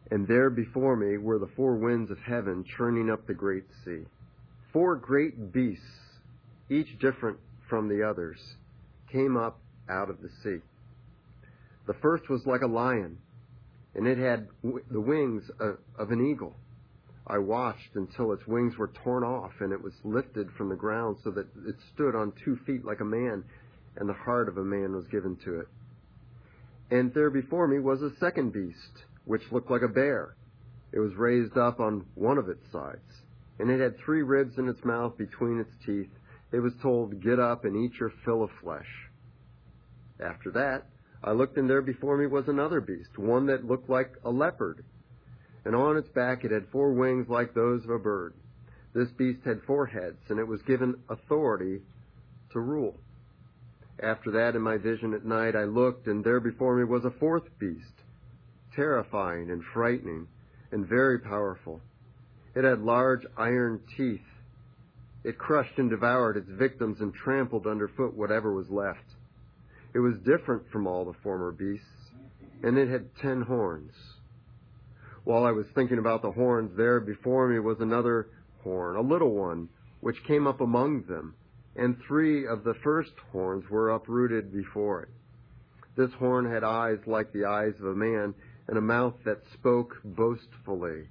And there before me were the four winds of heaven churning up the great sea. Four great beasts, each different from the others, came up out of the sea. The first was like a lion, and it had the wings of an eagle. I watched until its wings were torn off, and it was lifted from the ground so that it stood on 2 feet like a man, and the heart of a man was given to it. And there before me was a second beast, which looked like a bear. It was raised up on one of its sides, and it had 3 ribs in its mouth between its teeth. It was told, "Get up and eat your fill of flesh." After that, I looked, and there before me was another beast, one that looked like a leopard, and on its back it had 4 wings like those of a bird. This beast had 4 heads, and it was given authority to rule. After that, in my vision at night, I looked, and there before me was a 4th beast, terrifying and frightening and very powerful. It had large iron teeth. It crushed and devoured its victims and trampled underfoot whatever was left. It was different from all the former beasts, and it had 10 horns. While I was thinking about the horns, there before me was another horn, a little one, which came up among them, and 3 of the first horns were uprooted before it. This horn had eyes like the eyes of a man, and a mouth that spoke boastfully.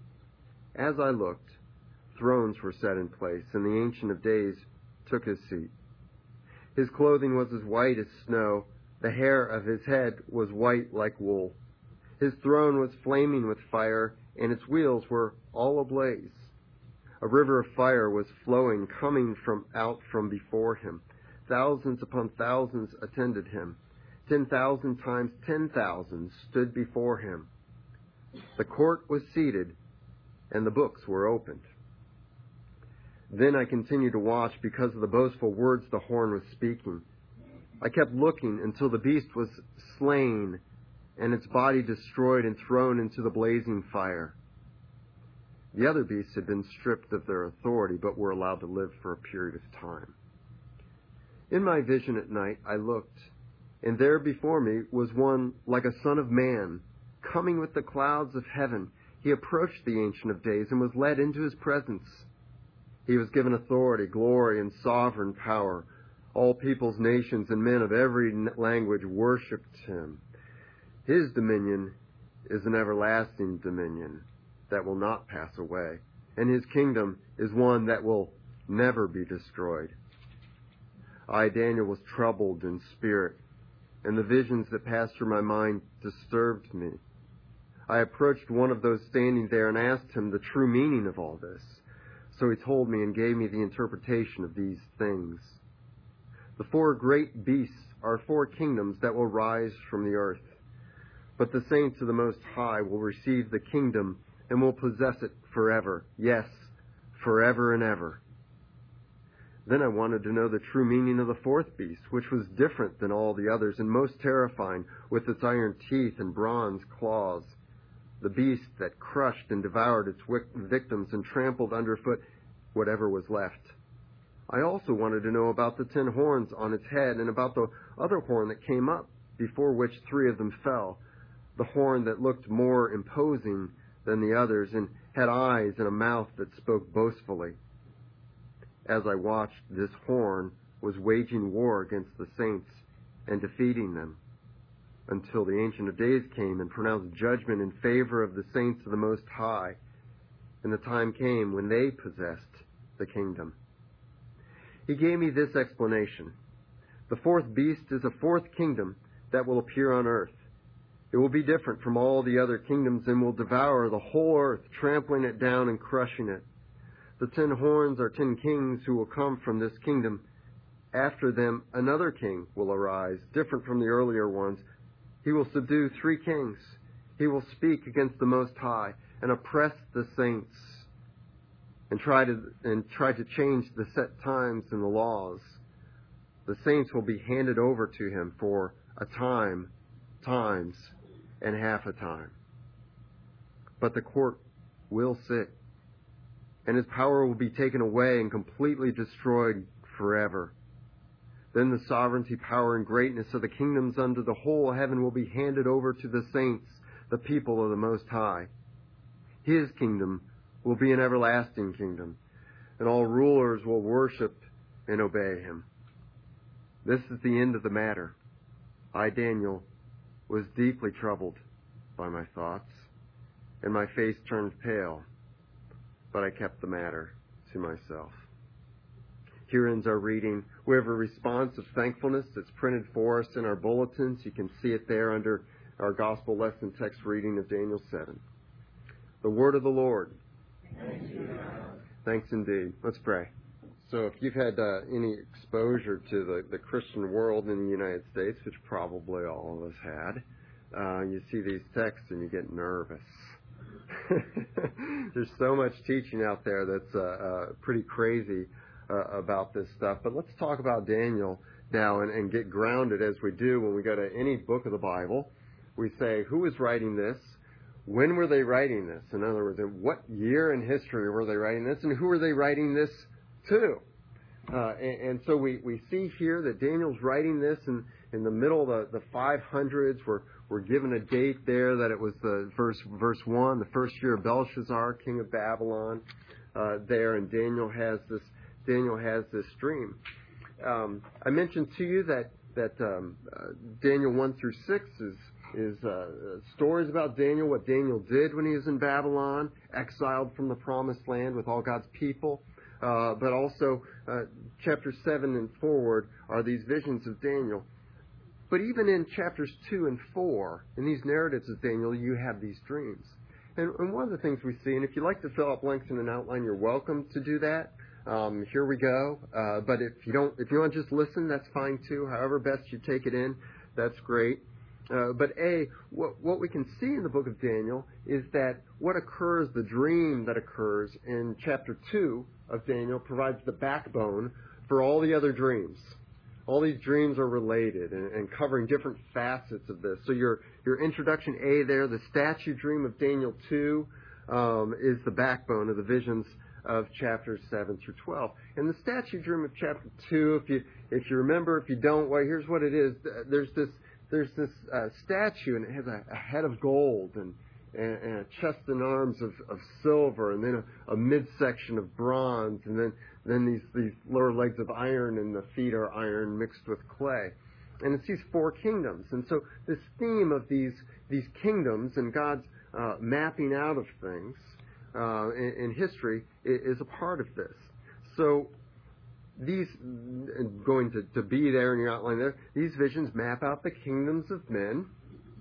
As I looked, thrones were set in place, and the Ancient of Days took his seat. His clothing was as white as snow. The hair of his head was white like wool. His throne was flaming with fire, and its wheels were all ablaze. A river of fire was flowing, coming out from before him. Thousands upon thousands attended him. 10,000 times 10,000 stood before him. The court was seated, and the books were opened. Then I continued to watch because of the boastful words the horn was speaking. I kept looking until the beast was slain, and its body destroyed and thrown into the blazing fire. The other beasts had been stripped of their authority, but were allowed to live for a period of time. In my vision at night, I looked, and there before me was one like a son of man, coming with the clouds of heaven. He approached the Ancient of Days and was led into his presence. He was given authority, glory, and sovereign power. All peoples, nations, and men of every language worshipped him. His dominion is an everlasting dominion that will not pass away, and his kingdom is one that will never be destroyed. I, Daniel, was troubled in spirit, and the visions that passed through my mind disturbed me. I approached one of those standing there and asked him the true meaning of all this. So he told me and gave me the interpretation of these things. The 4 great beasts are 4 kingdoms that will rise from the earth. But the saints of the Most High will receive the kingdom and will possess it forever. Yes, forever and ever. Then I wanted to know the true meaning of the 4th beast, which was different than all the others and most terrifying, with its iron teeth and bronze claws. The beast that crushed and devoured its victims and trampled underfoot whatever was left. I also wanted to know about the 10 horns on its head and about the other horn that came up, before which 3 of them fell, the horn that looked more imposing than the others and had eyes and a mouth that spoke boastfully. As I watched, this horn was waging war against the saints and defeating them, until the Ancient of Days came and pronounced judgment in favor of the saints of the Most High, and the time came when they possessed the kingdom. He gave me this explanation. The 4th beast is a 4th kingdom that will appear on earth. It will be different from all the other kingdoms and will devour the whole earth, trampling it down and crushing it. The 10 horns are 10 kings who will come from this kingdom. After them, another king will arise, different from the earlier ones. He will subdue 3 kings. He will speak against the Most High and oppress the saints and try to change the set times and the laws. The saints will be handed over to him for a time, times, and half a time. But the court will sit, and his power will be taken away and completely destroyed forever. Then the sovereignty, power, and greatness of the kingdoms under the whole heaven will be handed over to the saints, the people of the Most High. His kingdom will be an everlasting kingdom, and all rulers will worship and obey him. This is the end of the matter. I, Daniel, was deeply troubled by my thoughts, and my face turned pale, but I kept the matter to myself. Here ends our reading. We have a response of thankfulness that's printed for us in our bulletins. You can see it there under our gospel lesson text reading of Daniel 7. The word of the Lord. Thank you. Thanks indeed. Let's pray. So if you've had any exposure to the Christian world in the United States, which probably all of us had, you see these texts and you get nervous. There's so much teaching out there that's pretty crazy about this stuff. But let's talk about Daniel now and get grounded as we do when we go to any book of the Bible. We say, who is writing this? When were they writing this? In other words, in what year in history were they writing this? And who are they writing this to? And so we see here that Daniel's writing this in the middle of the 500s. We're given a date there that it was the verse 1, the first year of Belshazzar, king of Babylon, there, and Daniel has this dream. I mentioned to you that Daniel 1 through 6 is stories about Daniel, what Daniel did when he was in Babylon, exiled from the promised land with all God's people. But also, chapter 7 and forward are these visions of Daniel. But even in chapters 2 and 4, in these narratives of Daniel, you have these dreams. And one of the things we see, and if you'd like to fill out blanks in an outline, you're welcome to do that. Here we go. But if you want to just listen, that's fine too. However best you take it in, that's great. But what we can see in the book of Daniel is that what occurs, the dream that occurs in chapter 2 of Daniel provides the backbone for all the other dreams. All these dreams are related and covering different facets of this. So your introduction A there, the statue dream of Daniel 2, is the backbone of the visions of chapters 7 through 12. And the statue dream of chapter 2, if you remember, if you don't, well, here's what it is. There's this statue, and it has a head of gold and a chest and arms of silver, and then a midsection of bronze, and then these lower legs of iron, and the feet are iron mixed with clay. And it's these four kingdoms. And so this theme of these kingdoms and God's mapping out of things in history is a part of this. So these, going to be there in your outline there, these visions map out the kingdoms of men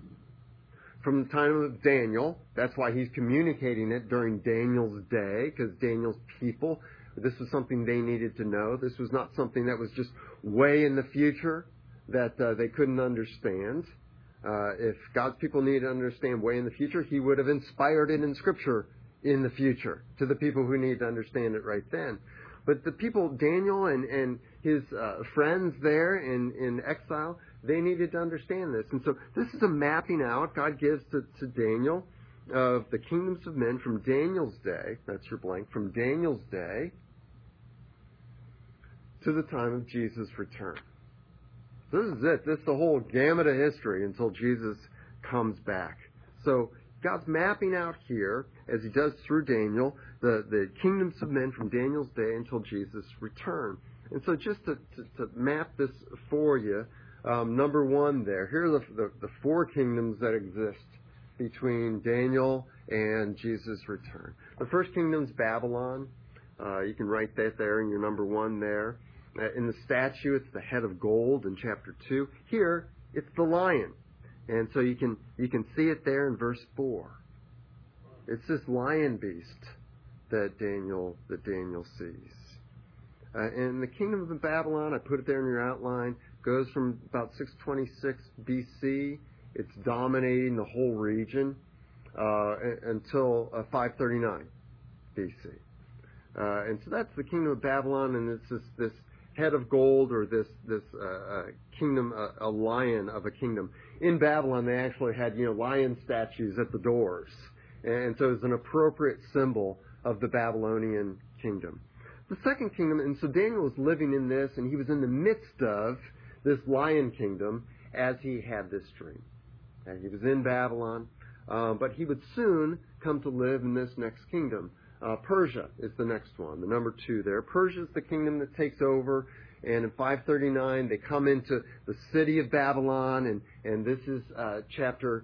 from the time of Daniel. That's why he's communicating it during Daniel's day, because Daniel's people, this was something they needed to know. This was not something that was just way in the future that they couldn't understand. If God's people needed to understand way in the future, he would have inspired it in Scripture in the future to the people who need to understand it right then. But the people, Daniel and his friends there in exile, they needed to understand this. And so this is a mapping out God gives to Daniel of the kingdoms of men from Daniel's day, that's your blank, from Daniel's day to the time of Jesus' return. This is it. This is the whole gamut of history until Jesus comes back. So God's mapping out here, as he does through Daniel, the kingdoms of men from Daniel's day until Jesus' return. And so just to map this for you, number one there, here are the four kingdoms that exist between Daniel and Jesus' return. The first kingdom is Babylon. You can write that there in your number one there. In the statue, it's the head of gold in chapter 2. Here, it's the lion. And so you can see it there in verse 4. It's this lion beast that Daniel sees. And the kingdom of Babylon, I put it there in your outline, goes from about 626 BC. It's dominating the whole region until 539 BC. And so that's the kingdom of Babylon, and it's this head of gold, or this kingdom, a lion of a kingdom. In Babylon, they actually had lion statues at the doors, and so it's an appropriate symbol of the Babylonian kingdom. The second kingdom, and so Daniel was living in this, and he was in the midst of this lion kingdom as he had this dream. And he was in Babylon. but he would soon come to live in this next kingdom. Persia is the next one, the number 2 there. Persia is the kingdom that takes over, and in 539 they come into the city of Babylon, and this is chapter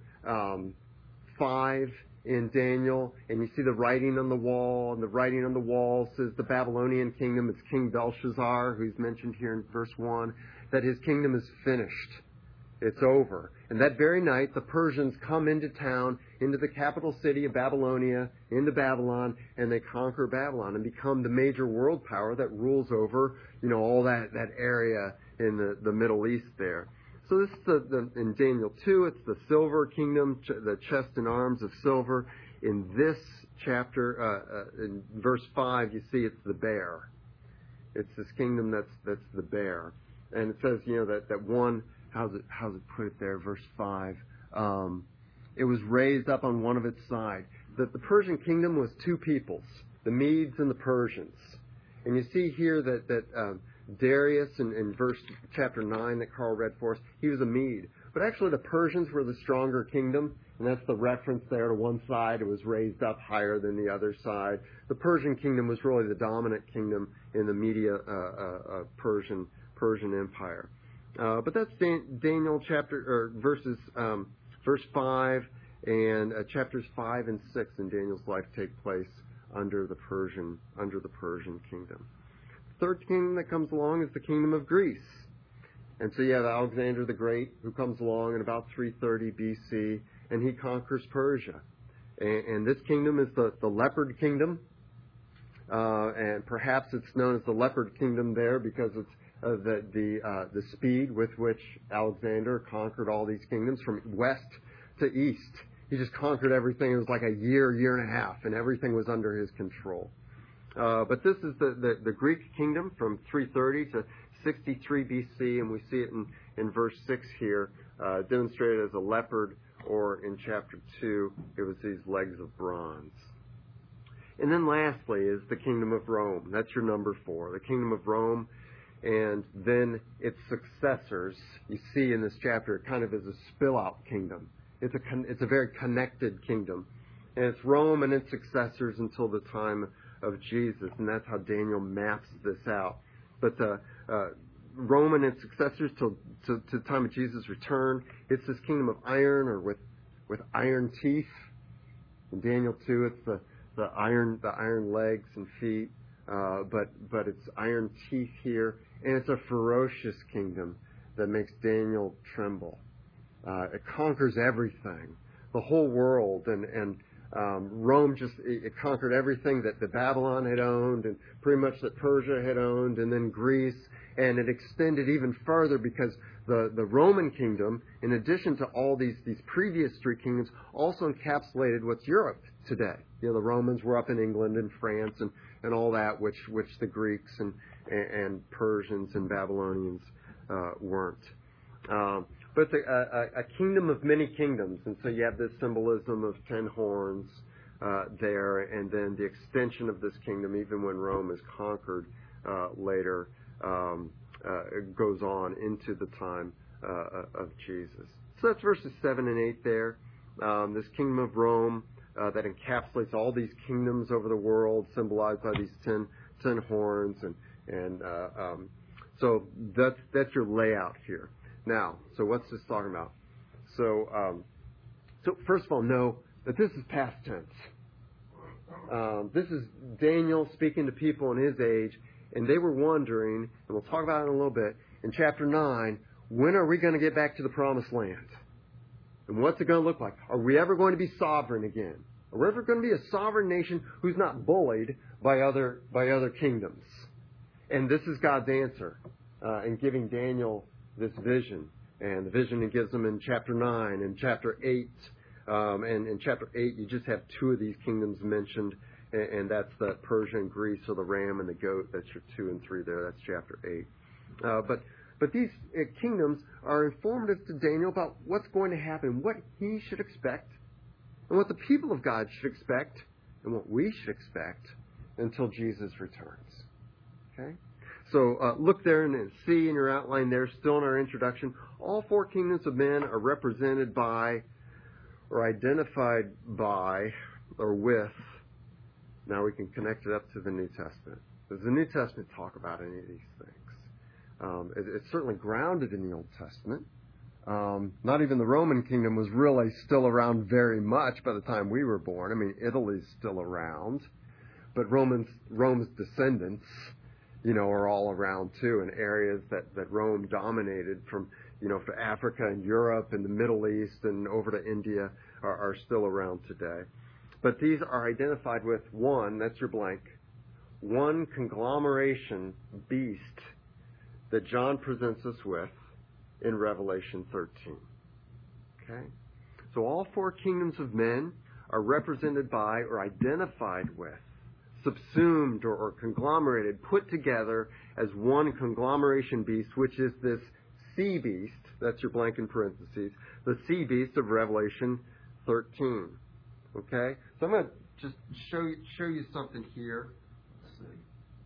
5 in Daniel, and you see the writing on the wall, and the writing on the wall says the Babylonian kingdom, it's King Belshazzar, who's mentioned here in verse 1, that his kingdom is finished. It's over. And that very night, the Persians come into town, into the capital city of Babylonia, into Babylon, and they conquer Babylon and become the major world power that rules over, all that area in the Middle East there. So this is in Daniel 2, it's the silver kingdom, the chest and arms of silver. In this chapter, in verse 5, you see it's the bear. It's this kingdom that's the bear. And it says, that one, how's it put it there, verse 5, it was raised up on one of its sides. That the Persian kingdom was 2 peoples, the Medes and the Persians. And you see here that Darius in chapter 9 that Carl read for us, he was a Mede. But actually the Persians were the stronger kingdom, and that's the reference there to one side. It was raised up higher than the other side. The Persian kingdom was really the dominant kingdom in the Media Persian Empire. But that's Daniel verse 5, and chapters 5 and 6 in Daniel's life take place under the Persian kingdom. The third kingdom that comes along is the kingdom of Greece. And so you have Alexander the Great, who comes along in about 330 BC, and he conquers Persia. And this kingdom is the leopard kingdom, and perhaps it's known as the leopard kingdom there because it's the speed with which Alexander conquered all these kingdoms from west to east. He just conquered everything. It was like a year and a half, and everything was under his control. But this is the Greek kingdom from 330 to 63 BC, and we see it in verse 6 here, demonstrated as a leopard, or in chapter 2, it was these legs of bronze. And then lastly is the kingdom of Rome. That's your number 4, the kingdom of Rome. And then its successors, you see in this chapter, it kind of is a spill-out kingdom. It's a very connected kingdom. And it's Rome and its successors until the time of Jesus, and that's how Daniel maps this out. But Rome and its successors to the time of Jesus' return, it's this kingdom of iron, or with iron teeth. In Daniel 2, it's the iron legs and feet, but it's iron teeth here, and it's a ferocious kingdom that makes Daniel tremble. It conquers everything, the whole world, and Rome it conquered everything that the Babylon had owned, and pretty much that Persia had owned, and then Greece, and it extended even further because the Roman kingdom, in addition to all these previous 3 kingdoms, also encapsulated what's Europe today. The Romans were up in England and France and all that, which the Greeks and Persians and Babylonians weren't. But it's a kingdom of many kingdoms, and so you have this symbolism of 10 horns there, and then the extension of this kingdom, even when Rome is conquered later, it goes on into the time of Jesus. So that's verses 7 and 8 there. This kingdom of Rome that encapsulates all these kingdoms over the world, symbolized by these 10 horns, and so that's your layout here. Now, so what's this talking about? So first of all, know that this is past tense. This is Daniel speaking to people in his age, and they were wondering, and we'll talk about it in a little bit, in chapter 9, when are we going to get back to the promised land? And what's it going to look like? Are we ever going to be sovereign again? Are we ever going to be a sovereign nation who's not bullied by other kingdoms? And this is God's answer in giving Daniel this vision. And the vision he gives them in chapter 9 and chapter 8. And in chapter 8, you just have 2 of these kingdoms mentioned, and that's the Persia and Greece, or the ram and the goat. That's your 2 and 3 there. That's chapter 8. But these kingdoms are informative to Daniel about what's going to happen, what he should expect, and what the people of God should expect, and what we should expect until Jesus returns. Okay? So look there and see in your outline there, still in our introduction, all 4 kingdoms of men are represented by or identified by or with, now we can connect it up to the New Testament. Does the New Testament talk about any of these things? It's certainly grounded in the Old Testament. Not even the Roman kingdom was really still around very much by the time we were born. I mean, Italy's still around, but Rome's descendants, are all around too, in areas that Rome dominated from, for Africa and Europe and the Middle East and over to India are still around today. But these are identified with one, that's your blank, one conglomeration beast that John presents us with in Revelation 13. Okay? So all four kingdoms of men are represented by or identified with, subsumed or conglomerated, put together as one conglomeration beast, which is this sea beast, that's your blank in parentheses, the sea beast of Revelation 13. Okay? So I'm going to just show you something here. Let's see.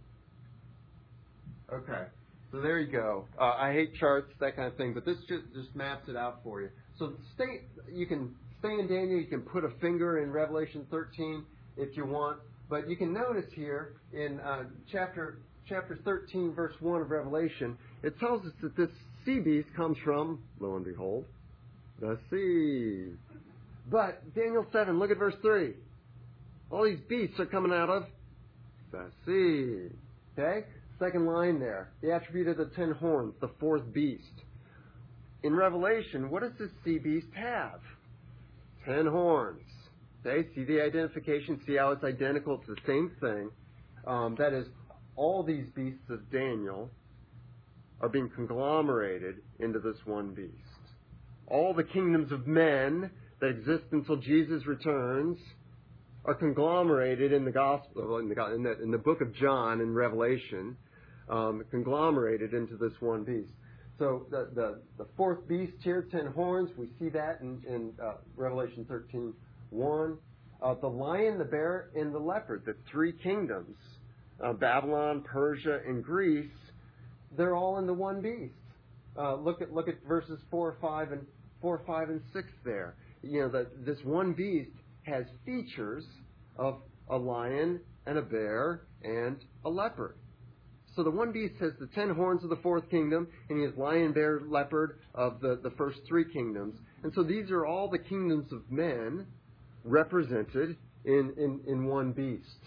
Okay. So there you go. I hate charts, that kind of thing, but this just maps it out for you. So you can stay in Daniel, you can put a finger in Revelation 13 if you want, but you can notice here in chapter 13, verse 1 of Revelation, it tells us that this sea beast comes from, lo and behold, the sea. But Daniel 7, look at verse 3. All these beasts are coming out of the sea. Okay? Second line there. The attribute of the 10 horns, the fourth beast. In Revelation, what does this sea beast have? 10 horns. Okay? See the identification? See how it's identical to the same thing? That is, all these beasts of Daniel are being conglomerated into this one beast. All the kingdoms of men that exist until Jesus returns are conglomerated in the gospel, in the book of John in Revelation, conglomerated into this one beast. So the fourth beast here, 10 horns, we see that in Revelation 13:1. The lion, the bear, and the leopard, the three kingdoms, Babylon, Persia, and Greece, they're all in the one beast. Look at verses 4, 5, and 6 there. This one beast has features of a lion and a bear and a leopard. So the one beast has the 10 horns of the fourth kingdom, and he has lion, bear, leopard of the first three kingdoms. And so these are all the kingdoms of men represented in one beast.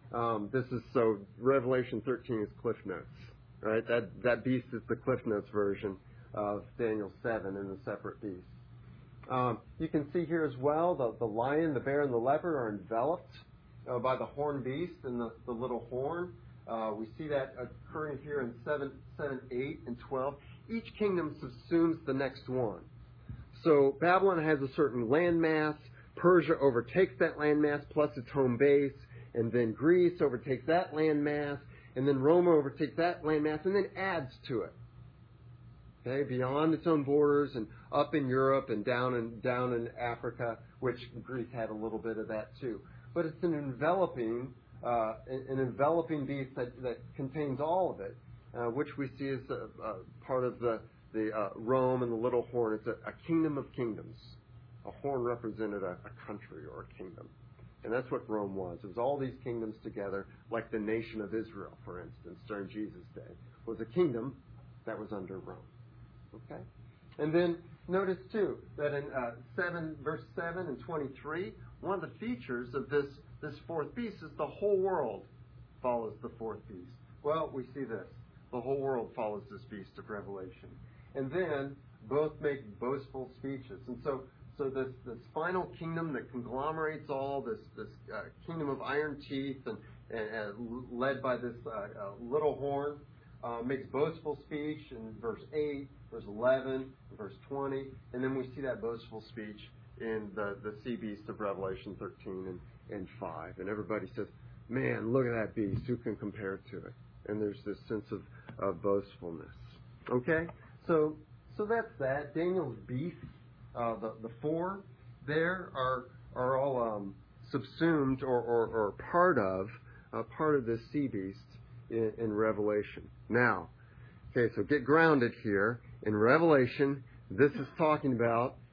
So Revelation 13 is Cliff Notes, right? That beast is the Cliff Notes version of Daniel 7 in the separate beast. You can see here as well the lion, the bear, and the leopard are enveloped by the horn beast and the little horn. We see that occurring here in 7, 8, and 12. Each kingdom subsumes the next one. So Babylon has a certain landmass. Persia overtakes that landmass plus its home base. And then Greece overtakes that landmass. And then Rome overtakes that landmass and then adds to it. Okay, beyond its own borders and up in Europe and down in Africa, which Greece had a little bit of that too. But it's an enveloping beast that contains all of it, which we see as part of the Rome and the little horn. It's a kingdom of kingdoms. A horn represented a country or a kingdom. And that's what Rome was. It was all these kingdoms together, like the nation of Israel, for instance, during Jesus' day, was a kingdom that was under Rome. Okay? And then notice, too, that in verse 7 and 23, one of the features of this fourth beast is the whole world follows the fourth beast. Well, we see this. The whole world follows this beast of Revelation. And then both make boastful speeches. And so this final kingdom that conglomerates all, this kingdom of iron teeth and led by this little horn, makes boastful speech in verse 8, verse 11, and verse 20. And then we see that boastful speech in the sea beast of Revelation 13 and 5. And everybody says, man, look at that beast. Who can compare to it? And there's this sense of boastfulness. Okay? So that's that. Daniel's beasts, the four there are all subsumed or part of this sea beast in Revelation. Now, okay, so get grounded here. In Revelation, this is talking about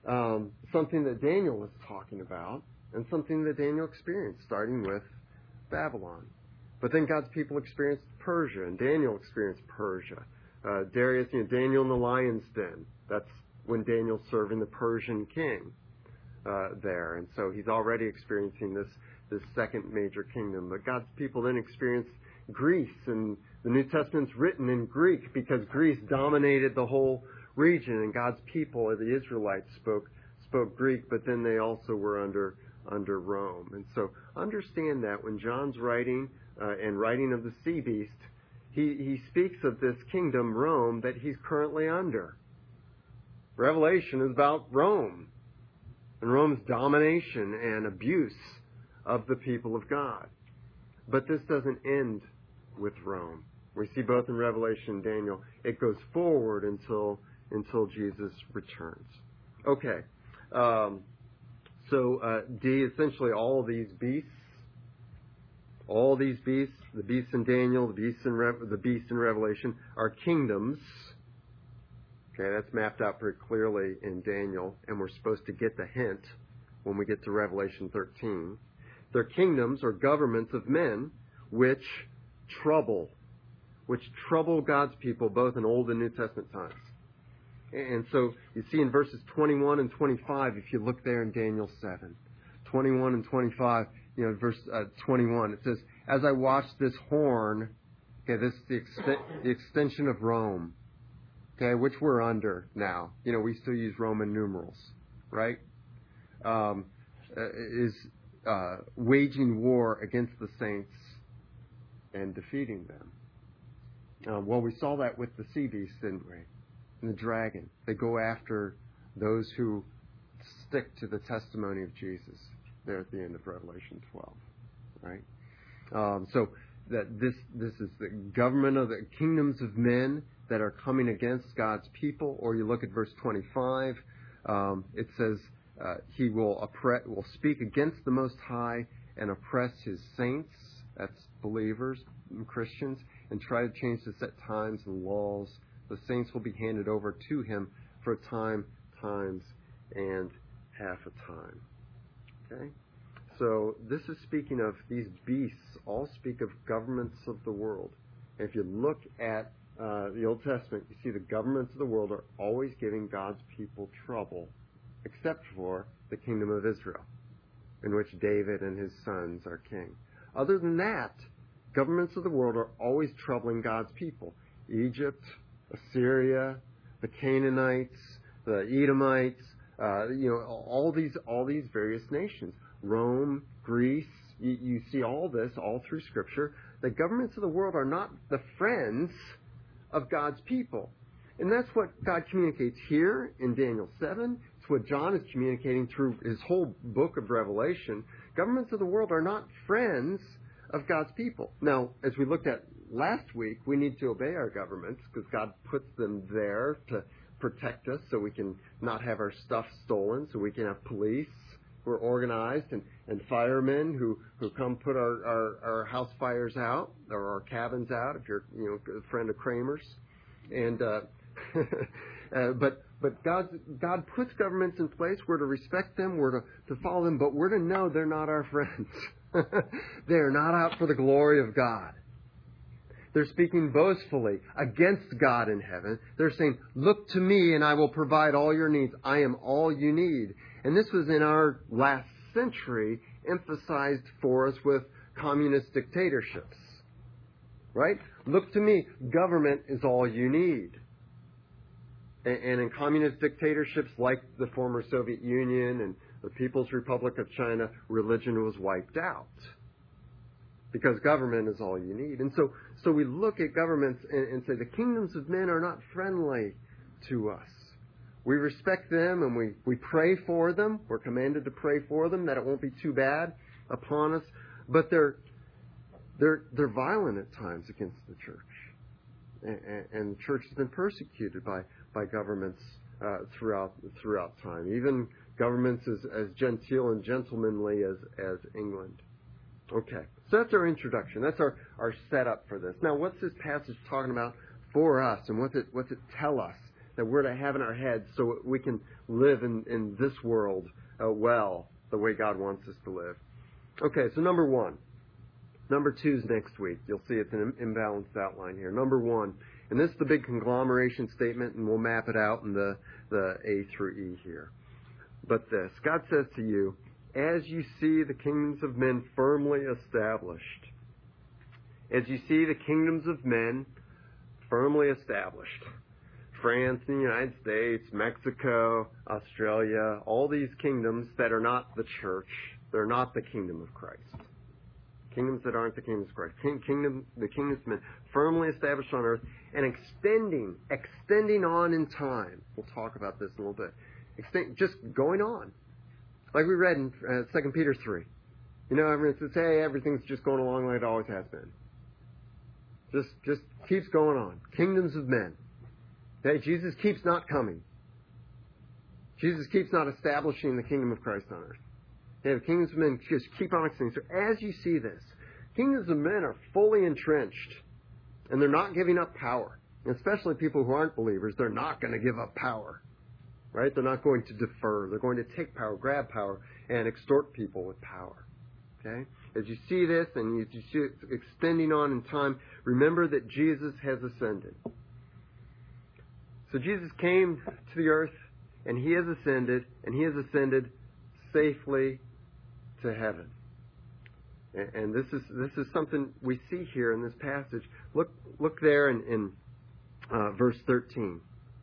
something that Daniel was talking about and something that Daniel experienced, starting with Babylon. But then God's people experienced Persia, and Daniel experienced Persia. Darius, Daniel in the lion's den. That's when Daniel's serving the Persian king there. And so he's already experiencing this second major kingdom. But God's people then experienced Greece, and the New Testament's written in Greek because Greece dominated the whole region, and God's people, the Israelites, spoke Greek, but then they also were under Rome. And so understand that when John's writing and writing of the sea beast, he speaks of this kingdom, Rome, that he's currently under. Revelation is about Rome and Rome's domination and abuse of the people of God. But this doesn't end with Rome. We see both in Revelation and Daniel. It goes forward until Jesus returns. Okay. D, essentially all these beasts, the beasts in Daniel, the beasts in Revelation, are kingdoms. Okay, that's mapped out pretty clearly in Daniel, and we're supposed to get the hint when we get to Revelation 13. They're kingdoms or governments of men which trouble God's people both in Old and New Testament times. And so you see in verses 21 and 25, if you look there in Daniel 7, 21 and 25, verse 21, it says, "As I watched this horn," okay, this is the extension of Rome, okay, which we're under now. We still use Roman numerals, right? Is waging war against the saints and defeating them. Well, we saw that with the sea beast, didn't we? And the dragon. They go after those who stick to the testimony of Jesus there at the end of Revelation 12, right? So that this is the government of the kingdoms of men that are coming against God's people. Or you look at verse 25, it says he will speak against the Most High and oppress his saints, that's believers, Christians, and try to change the set times and laws. The saints will be handed over to him for a time, times, and half a time. Okay? So this is speaking of these beasts, all speak of governments of the world. And if you look at the Old Testament, you see the governments of the world are always giving God's people trouble, except for the kingdom of Israel, in which David and his sons are king. Other than that, governments of the world are always troubling God's people. Egypt, Assyria, the Canaanites, the Edomites, all these various nations. Rome, Greece, you see all this all through Scripture. The governments of the world are not the friends of God's people. And that's what God communicates here in Daniel 7. It's what John is communicating through his whole book of Revelation. Governments of the world are not friends of God's people. Now, as we looked at last week, we need to obey our governments because God puts them there to protect us so we can not have our stuff stolen, so we can have police who are organized and firemen who come put our house fires out or our cabins out if you're a friend of Kramer's. And but God puts governments in place. We're to respect them. We're to follow them, but we're to know they're not our friends. They are not out for the glory of God. They're speaking boastfully against God in heaven. They're saying, "Look to me and I will provide all your needs. I am all you need." And this was in our last century emphasized for us with communist dictatorships. Right? Look to me. Government is all you need. And in communist dictatorships like the former Soviet Union and the People's Republic of China, religion was wiped out because government is all you need. And so we look at governments and say the kingdoms of men are not friendly to us. We respect them and we pray for them. We're commanded to pray for them that it won't be too bad upon us. But they're violent at times against the church. And the church has been persecuted by governments throughout time. Even governments as genteel and gentlemanly as England. Okay, so that's our introduction. That's our setup for this. Now, what's this passage talking about for us, and what's it tell us that we're to have in our heads so we can live in this world well, the way God wants us to live. Okay, so number one. Number two is next week. You'll see it's an imbalanced outline here. Number one, and this is the big conglomeration statement, and we'll map it out in the A through E here. But this, God says to you, as you see the kingdoms of men firmly established, as you see the kingdoms of men firmly established, France, the United States, Mexico, Australia, all these kingdoms that are not the church, they're not the kingdom of Christ. Kingdoms that aren't the kingdoms of Christ. The kingdoms of men firmly established on earth and extending on in time. We'll talk about this in a little bit. Just going on. Like we read in 2 Peter 3. You know, everyone says, hey, everything's just going along like it always has been. Just keeps going on. Kingdoms of men. Okay, Jesus keeps not coming. Jesus keeps not establishing the kingdom of Christ on earth. Okay, the kingdoms of men just keep on extending. So as you see this, kingdoms of men are fully entrenched, and they're not giving up power. And especially people who aren't believers, they're not going to give up power. Right? They're not going to defer. They're going to take power, grab power, and extort people with power. Okay? As you see this and you see it extending on in time, remember that Jesus has ascended. So Jesus came to the earth, and He has ascended, safely to heaven. And this is something we see here in this passage. Look there in verse 13.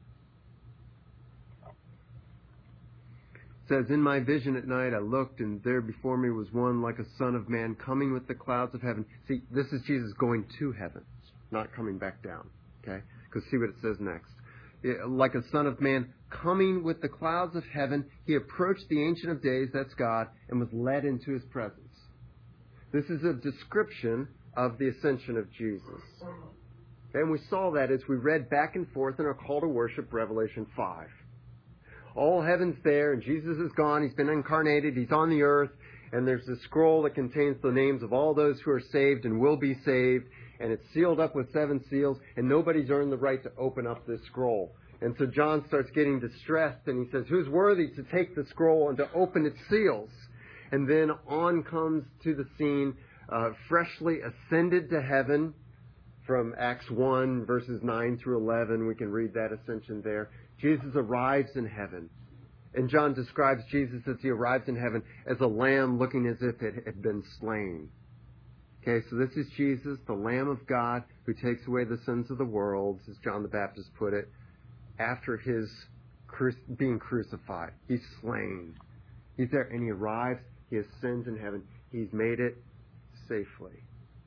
It says, in my vision at night I looked, and there before me was one like a son of man coming with the clouds of heaven. See, this is Jesus going to heaven, not coming back down. Okay? Because see what it says next. Like a son of man coming with the clouds of heaven, He approached the Ancient of Days, that's God, and was led into His presence. This is a description of the ascension of Jesus. Okay? And we saw that as we read back and forth in our call to worship, Revelation 5. All heaven's there, and Jesus is gone. He's been incarnated. He's on the earth. And there's a scroll that contains the names of all those who are saved and will be saved. And it's sealed up with 7 seals. And nobody's earned the right to open up this scroll. And so John starts getting distressed. And he says, who's worthy to take the scroll and to open its seals? And then on comes to the scene, freshly ascended to heaven. From Acts 1, verses 9 through 11. We can read that ascension there. Jesus arrives in heaven. And John describes Jesus as He arrives in heaven as a lamb looking as if it had been slain. Okay, so this is Jesus, the Lamb of God, who takes away the sins of the world, as John the Baptist put it, after His being crucified. He's slain. He's there, and He arrives. He ascends in heaven. He's made it safely.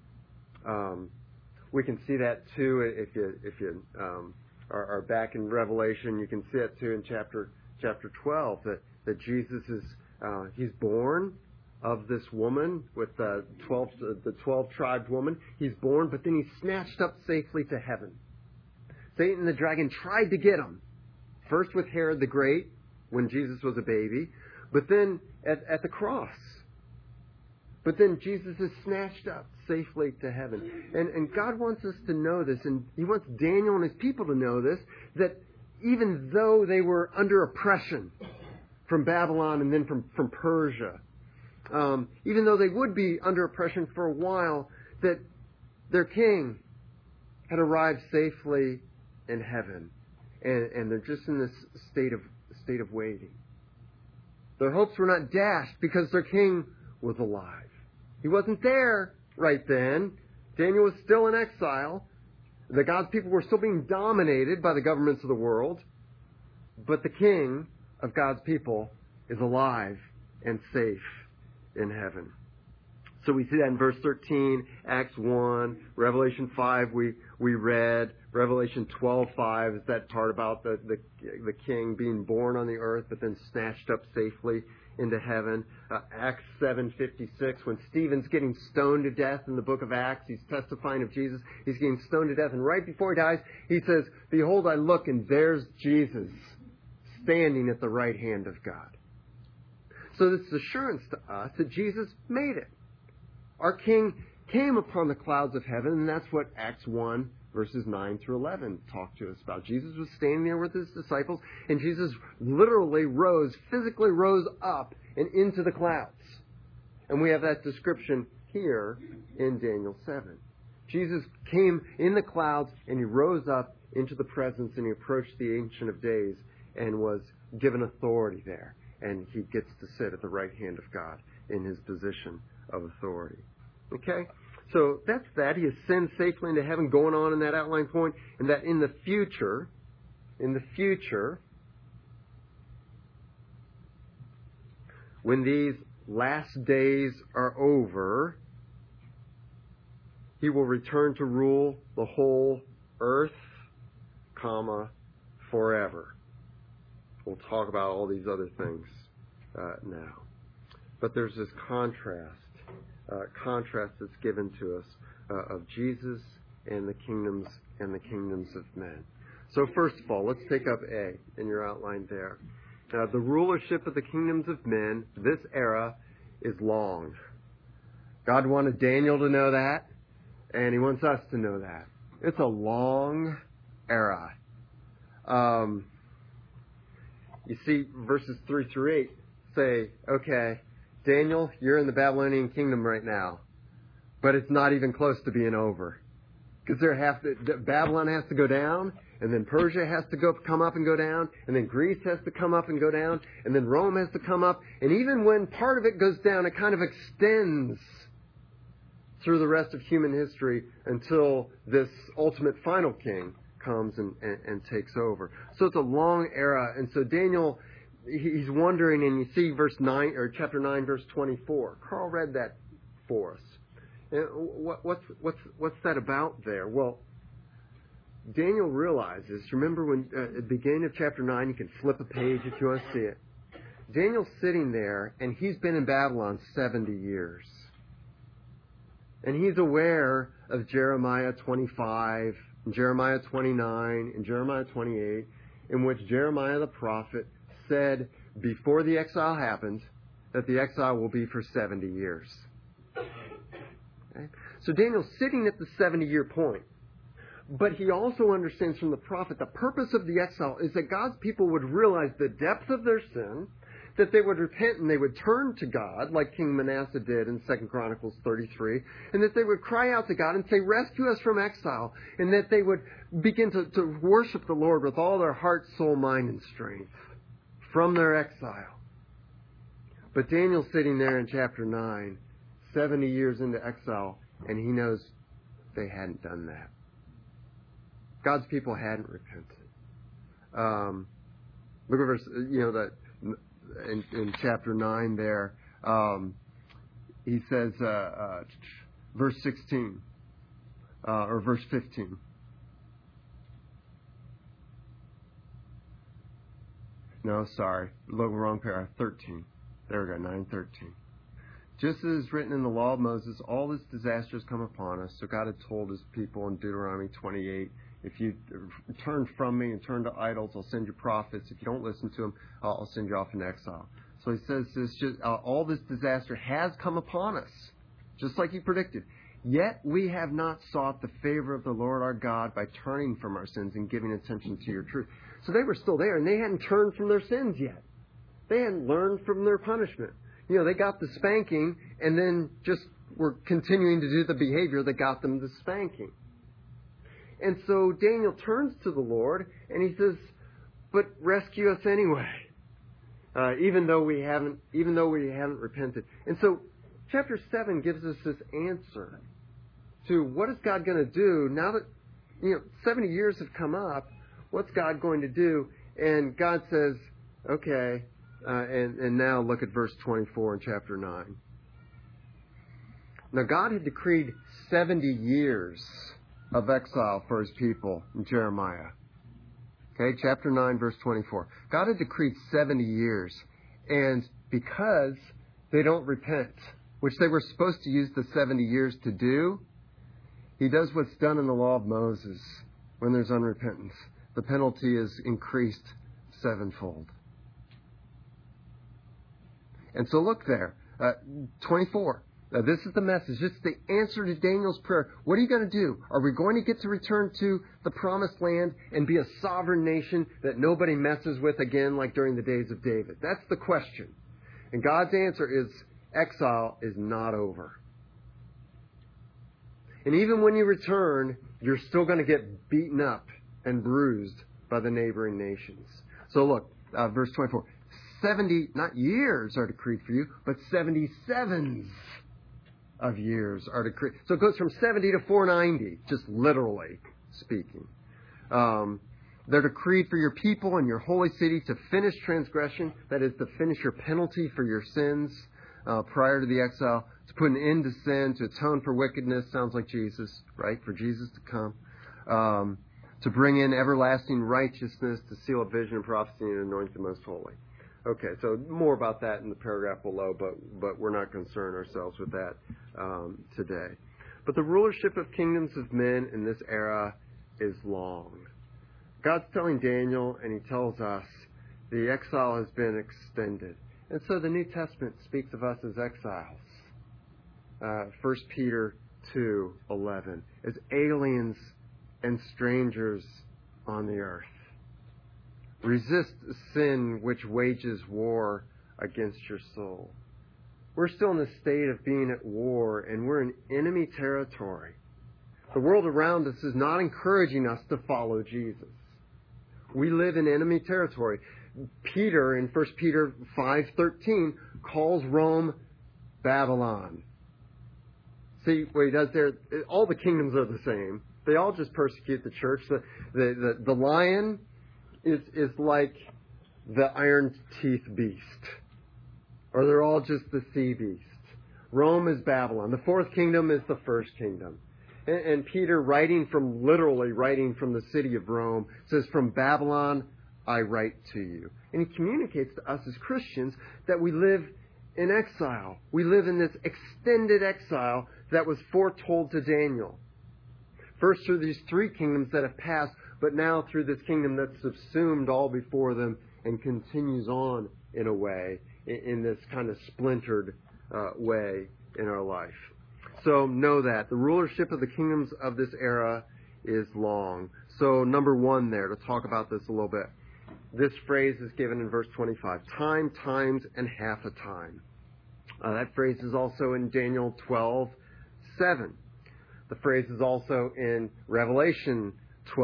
We can see that too if you are back in Revelation. You can see it too in chapter 12 that Jesus is He's born of this woman with the 12 tribed woman. He's born, but then He's snatched up safely to heaven. Satan the dragon tried to get Him, first with Herod the Great when Jesus was a baby, but then at the cross. But then Jesus is snatched up safely to heaven. And God wants us to know this, and He wants Daniel and his people to know this, that even though they were under oppression from Babylon and then from Persia, even though they would be under oppression for a while, that their king had arrived safely in heaven. And they're just in this state of waiting. Their hopes were not dashed because their king was alive. He wasn't there right then. Daniel was still in exile. The God's people were still being dominated by the governments of the world. But the king of God's people is alive and safe in heaven. So we see that in verse 13, Acts 1, Revelation 5 we read, Revelation 12:5 is that part about the king being born on the earth but then snatched up safely into heaven. Acts 7:56, when Stephen's getting stoned to death in the book of Acts, he's testifying of Jesus. He's getting stoned to death, and right before he dies, he says, behold, I look, and there's Jesus standing at the right hand of God. So this assurance to us that Jesus made it. Our King came upon the clouds of heaven, and that's what Acts 1 Verses 9 through 11 talk to us about. Jesus was standing there with his disciples, and Jesus literally physically rose up and into the clouds. And we have that description here in Daniel 7. Jesus came in the clouds, and he rose up into the presence, and he approached the Ancient of Days and was given authority there. And he gets to sit at the right hand of God in his position of authority. Okay? So that's that. He ascends safely into heaven, going on in that outline point, and that in the future, when these last days are over, he will return to rule the whole earth, forever. We'll talk about all these other things now. But there's this contrast that's given to us of Jesus and the kingdoms of men. So first of all, let's take up A in your outline there. The rulership of the kingdoms of men, this era, is long. God wanted Daniel to know that, and he wants us to know that. It's a long era. You see, verses 3 through 8 say, okay, Daniel, you're in the Babylonian kingdom right now, but it's not even close to being over. Because Babylon has to go down, and then Persia has to come up and go down, and then Greece has to come up and go down, and then Rome has to come up. And even when part of it goes down, it kind of extends through the rest of human history until this ultimate final king comes and takes over. So it's a long era. And so Daniel, he's wondering, and you see verse 9 or chapter 9, verse 24. Carl read that for us. And what's that about there? Well, Daniel realizes, remember when at the beginning of chapter 9, you can flip a page if you want to see it. Daniel's sitting there, and he's been in Babylon 70 years. And he's aware of Jeremiah 25, and Jeremiah 29, and Jeremiah 28, in which Jeremiah the prophet said before the exile happened that the exile will be for 70 years. Okay? So Daniel's sitting at the 70-year point. But he also understands from the prophet the purpose of the exile is that God's people would realize the depth of their sin, that they would repent and they would turn to God like King Manasseh did in 2 Chronicles 33, and that they would cry out to God and say, rescue us from exile, and that they would begin to worship the Lord with all their heart, soul, mind, and strength from their exile. But Daniel's sitting there in chapter 9, 70 years into exile, and he knows they hadn't done that. God's people hadn't repented. Look at verse, that in chapter 9 there, he says, verse 16, or verse 15. No, sorry. Look, wrong paragraph. 13. There we go, 9:13. Just as is written in the law of Moses, all this disasters come upon us. So God had told his people in Deuteronomy 28, if you turn from me and turn to idols, I'll send you prophets. If you don't listen to them, I'll send you off into exile. So he says all this disaster has come upon us, just like he predicted. Yet we have not sought the favor of the Lord our God by turning from our sins and giving attention to your truth. So they were still there, and they hadn't turned from their sins yet. They hadn't learned from their punishment. They got the spanking and then just were continuing to do the behavior that got them the spanking. And so Daniel turns to the Lord and he says, but rescue us anyway. Even though we haven't repented. And so chapter 7 gives us this answer to what is God going to do now that 70 years have come up. What's God going to do? And God says, okay, and now look at verse 24 in chapter 9. Now God had decreed 70 years of exile for his people in Jeremiah. Okay, chapter 9, verse 24. God had decreed 70 years. And because they don't repent, which they were supposed to use the 70 years to do, he does what's done in the law of Moses when there's unrepentance. The penalty is increased sevenfold. And so look there, 24. Now, this is the message. This is the answer to Daniel's prayer. What are you going to do? Are we going to get to return to the promised land and be a sovereign nation that nobody messes with again like during the days of David? That's the question. And God's answer is exile is not over. And even when you return, you're still going to get beaten up and bruised by the neighboring nations. So look, verse 24. 70, not years are decreed for you, but 77s of years are decreed. So it goes from 70 to 490, just literally speaking. They're decreed for your people and your holy city to finish transgression, that is, to finish your penalty for your sins prior to the exile, to put an end to sin, to atone for wickedness, sounds like Jesus, right, for Jesus to come, to bring in everlasting righteousness, to seal a vision and prophecy and anoint the most holy. Okay, so more about that in the paragraph below, but we're not concerned ourselves with that today. But the rulership of kingdoms of men in this era is long. God's telling Daniel, and he tells us, the exile has been extended. And so the New Testament speaks of us as exiles. 1 Peter 2:11, as aliens and strangers on the earth. Resist sin which wages war against your soul. We're still in the state of being at war, and we're in enemy territory. The world around us is not encouraging us to follow Jesus. We live in enemy territory. Peter, in 1 Peter 5:13, calls Rome Babylon. See what he does there? All the kingdoms are the same. They all just persecute the church. The lion is like the iron teeth beast, or they're all just the sea beast. Rome is Babylon. The fourth kingdom is the first kingdom. And Peter, literally writing from the city of Rome, says, "From Babylon I write to you." And he communicates to us as Christians that we live in exile. We live in this extended exile that was foretold to Daniel. First through these three kingdoms that have passed, but now through this kingdom that's subsumed all before them and continues on in a way, in this kind of splintered way in our life. So know that. The rulership of the kingdoms of this era is long. So number one there, to talk about this a little bit. This phrase is given in verse 25. Time, times, and half a time. That phrase is also in Daniel 12:7. The phrase is also in Revelation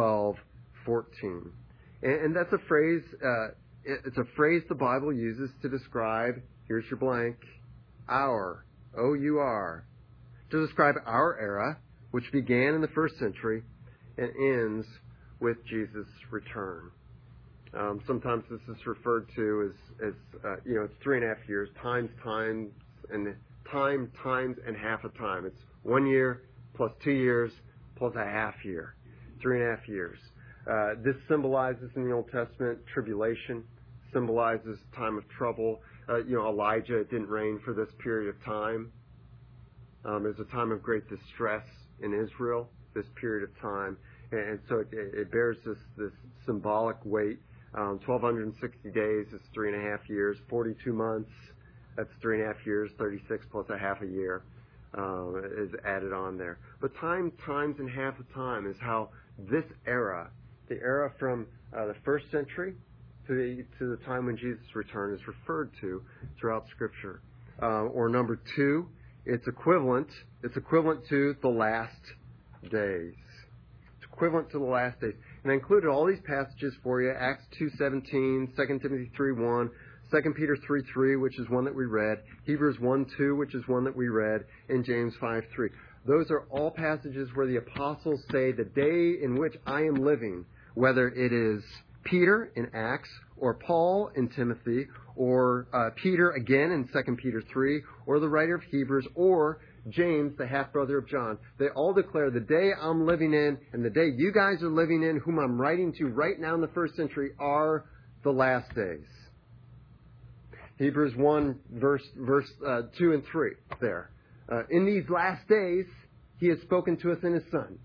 12:14. And that's a phrase, it's a phrase the Bible uses to describe, here's your blank, our, O-U-R, to describe our era, which began in the first century and ends with Jesus' return. Sometimes this is referred to as it's 3.5 years, times, and times, and half a time. It's 1 year plus 2 years plus a half year, 3.5 years. This symbolizes in the Old Testament tribulation, symbolizes time of trouble. Elijah didn't reign for this period of time. It was a time of great distress in Israel, this period of time. And so it bears this symbolic weight. 1,260 days is 3.5 years. 42 months, that's 3.5 years. 36 plus a half a year is added on there. But time, times, and half a time is how this era, the era from the first century to the time when Jesus returned, is referred to throughout Scripture. Or number two, it's equivalent to the last days. It's equivalent to the last days. And I included all these passages for you: Acts 2:17, 2 Timothy 3:1, 2 Peter 3:3, which is one that we read, Hebrews 1:2, which is one that we read, and James 5:3. Those are all passages where the apostles say the day in which I am living, whether it is Peter in Acts, or Paul in Timothy, or Peter again in 2 Peter 3, or the writer of Hebrews, or James, the half-brother of John. They all declare the day I'm living in and the day you guys are living in, whom I'm writing to right now in the first century, are the last days. Hebrews 1, verse 2 and 3 there. In these last days, he has spoken to us in his Son.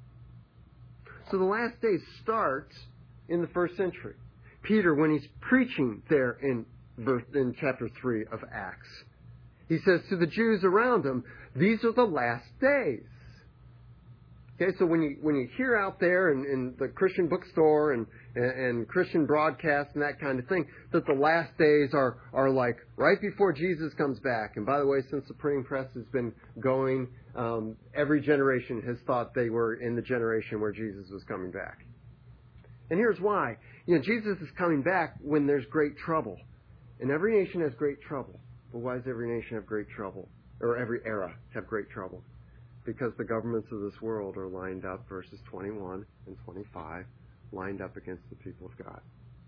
So the last days start in the first century. Peter, when he's preaching there in chapter 3 of Acts, He says to the Jews around him, these are the last days. Okay, so when you hear out there in the Christian bookstore and Christian broadcasts and that kind of thing, that the last days are like right before Jesus comes back. And by the way, since the printing press has been going, every generation has thought they were in the generation where Jesus was coming back. And here's why. Jesus is coming back when there's great trouble. And every nation has great trouble. But why does every nation have great trouble? Or every era have great trouble? Because the governments of this world are lined up, verses 21 and 25, lined up against the people of God.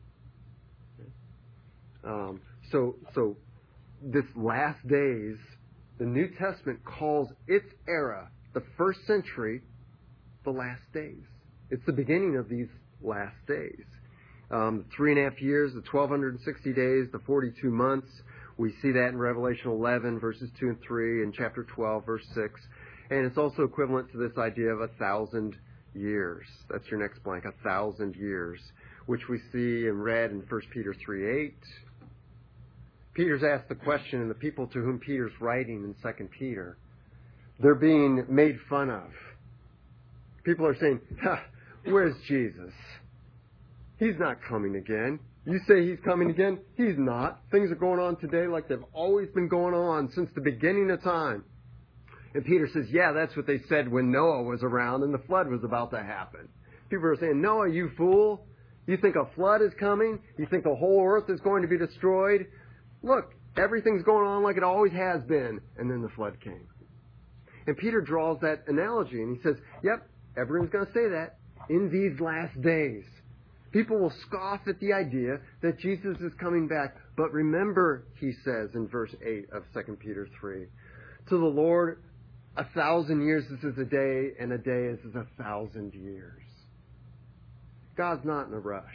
Okay? So this last days, the New Testament calls its era, the first century, the last days. It's the beginning of these last days. 3.5 years, the 1,260 days, the 42 months. We see that in Revelation 11, verses 2 and 3, and chapter 12, verse 6. And it's also equivalent to this idea of 1,000 years. That's your next blank, 1,000 years, which we see and read in 1 Peter 3:8. Peter's asked the question, and the people to whom Peter's writing in 2 Peter, they're being made fun of. People are saying, where's Jesus? He's not coming again. You say he's coming again? He's not. Things are going on today like they've always been going on since the beginning of time. And Peter says, yeah, that's what they said when Noah was around and the flood was about to happen. People are saying, Noah, you fool. You think a flood is coming? You think the whole earth is going to be destroyed? Look, everything's going on like it always has been. And then the flood came. And Peter draws that analogy and he says, yep, everyone's going to say that in these last days. People will scoff at the idea that Jesus is coming back. But remember, he says in verse 8 of 2 Peter 3, to the Lord, 1,000 years is a day, and a day is 1,000 years. God's not in a rush.